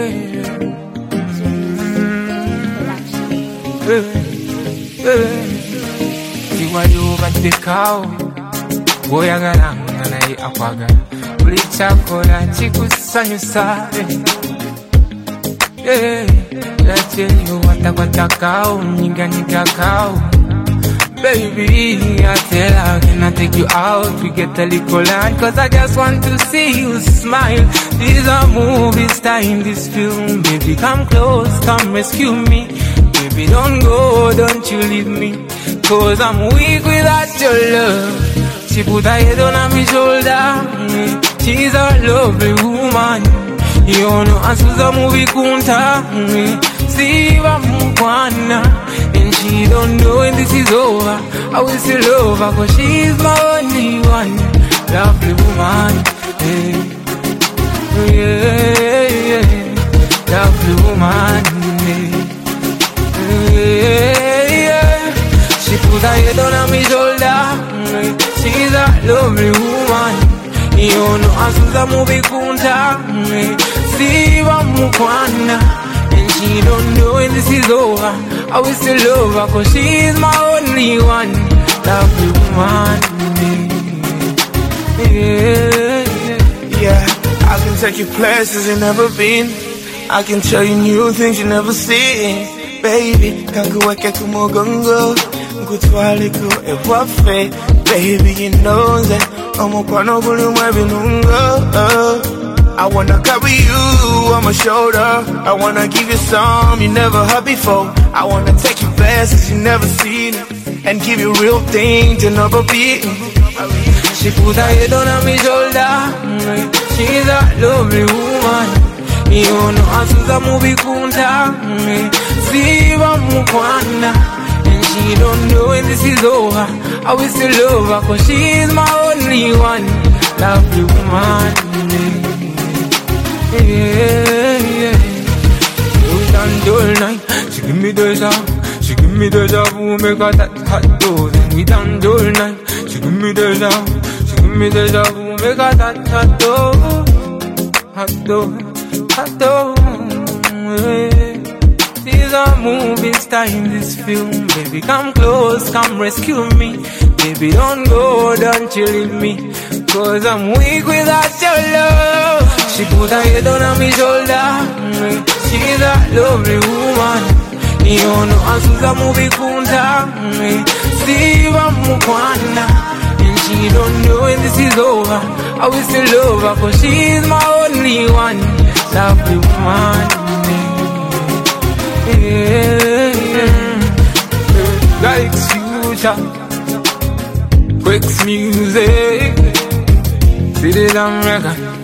Tiwayo batekao Boyagala naye akwagala buli kyakola kikusanyusa Latenyo watakwatakawo nyinganyigakao Baby, I tell her, can I take you out? We get a little land, cause I just want to see you smile. These are movie star in this film. Baby, come close, come rescue me. Baby, don't go, don't you leave me. Cause I'm weak without your love. She put her head on my shoulder. She's a lovely woman. You know, and she's a movie kunta. See what mukwana. And she don't know when this is over. I will still love her, cause she's my only one. Lovely woman, yeah. Lovely woman, yeah. She put her head on my shoulder. She's a lovely woman. You know, as soon as I move it, see what mukwana. She don't know when this is over. I will still love her, cause she's my only one. Lovely woman. Yeah, I can take you places you've never been. I can tell you new things you never seen. Baby, kakuweke kumugongo, nkutwale ku ewafe. Baby, you know that omukwano guli mwebinungo. I wanna carry you on my shoulder. I wanna give you some you never heard before. I wanna take you places you never seen, and give you real things you never been. She put her head on my shoulder. She's a lovely woman. You know, as soon as I move it, see what mukwana. And she don't know when this is over. I will still love her, cause she's my only one. Lovely woman. Yeah. We done all night. She give me deja. She give me deja vu. Make her that hot dough. Then we done all night. She give me deja. She give me deja vu. Make her that hot dough. Hot dough. Hot dough. She's a movie star in this film. Baby, come close, come rescue me. Baby, don't go, don't you leave me. Cause I'm weak without your love. She put her head on my shoulder. She's a lovely woman. You know, as soon as I move it, see what mukwana. And she don't know when this is over. I will still love her, cause she's my only one. Lovely woman. Galaxy Future, Quicks Music, City America.